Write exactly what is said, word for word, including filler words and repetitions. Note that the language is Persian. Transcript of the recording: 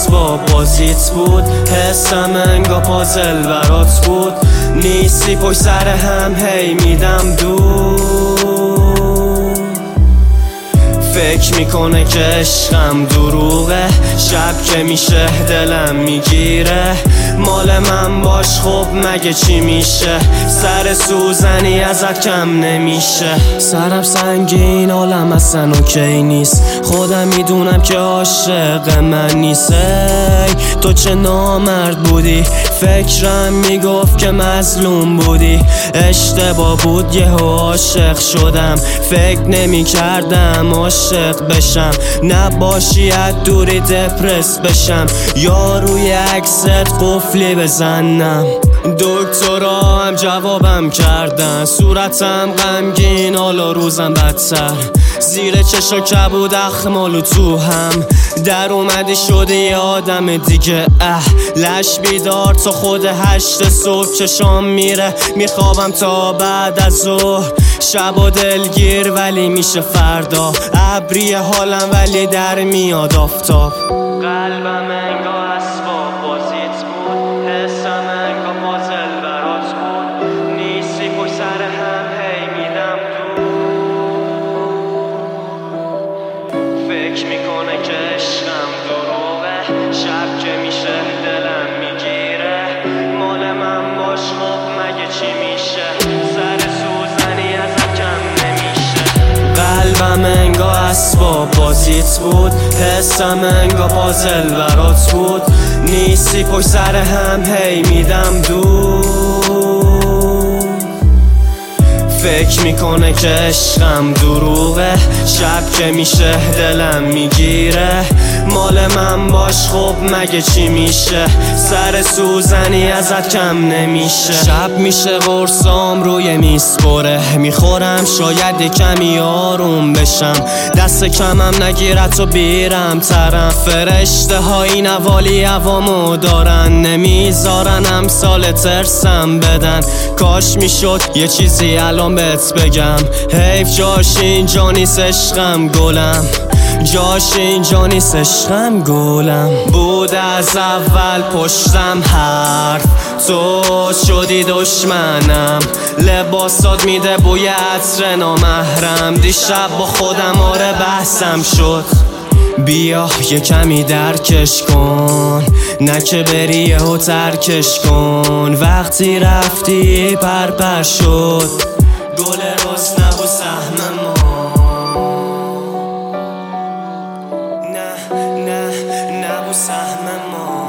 اسباب بازیت بود، حسم انگا پازل برات بود. نیستی پشت سر هم هی میدم دور. فکر میکنه که عشقم دروغه، شب که میشه دلم میگیره. مال من باش خب مگه چی میشه، سر سوزنی ازت کم نمیشه. سرم سنگین حالم اصلا اوکی نیست، خودم میدونم که عاشق من نیست. ای تو چه نامرد بودی، فکرم میگفت که مظلوم بودی. اشتباه بود یهو عاشق شدم، فکر نمی کردم عاشق بشم. نباشی از دوری دپرس بشم، یا روی عکست قفلی بزنم. دکترها هم جوابم کردن، صورتم غمگین حالا روزم بدتر. زیر چشا کبود اخمالو تو هم، در اومدی شده یه آدم دیگه. اه لش بیدار تا خود هشت صبح چشام میره، میخوابم تا بعد از ظهر. شب و دلگیر ولی میشه فردا، ابری حالم ولی در میاد آفتاب. قلبم انگا اسباب بازیت بود، حسم انگا پازل برات بود. نیستی پشت سر هم هی میدم دور. فکر میکنه که عشقم دروغه، شب که میشه دلم میگیره. مال من باش خب مگه چی میشه، سر سوزنی ازت کم نمیشه. قلبم انگا اسباب بازیت بود، حسم انگا پازل برات بود. نیستی پشت سر هم هی میدم دور. فکر میکنه که عشقم دروغه، شب که میشه دلم میگیره. مال من باش خب مگه چی میشه، سر سوزنی ازت کم نمیشه. شب میشه قرصام روی میز پره، میخورم شاید کمی آروم بشم. دست کمم نگیرد و بیرم ترم، فرشته های نوالی عوامو دارن، نمیذارن امثال ترسم بدن. کاش میشد یه چیزی الان بهت بگم، حیف جاش اینجا نیست عشقم گلم، جاش اینجا نیست عشقم گلم. بود از اول پشتم حرف، تو شدی دشمنم. لباسات میده بوی عطر نامحرم، دیشب با خودم آره بحثم شد. بیا یه کمی درکش کن، نه که بری یهو ترکش کن. وقتی رفتی پر پر شد، گل روز نبو سهم ما. نه نه نبو سهم ما.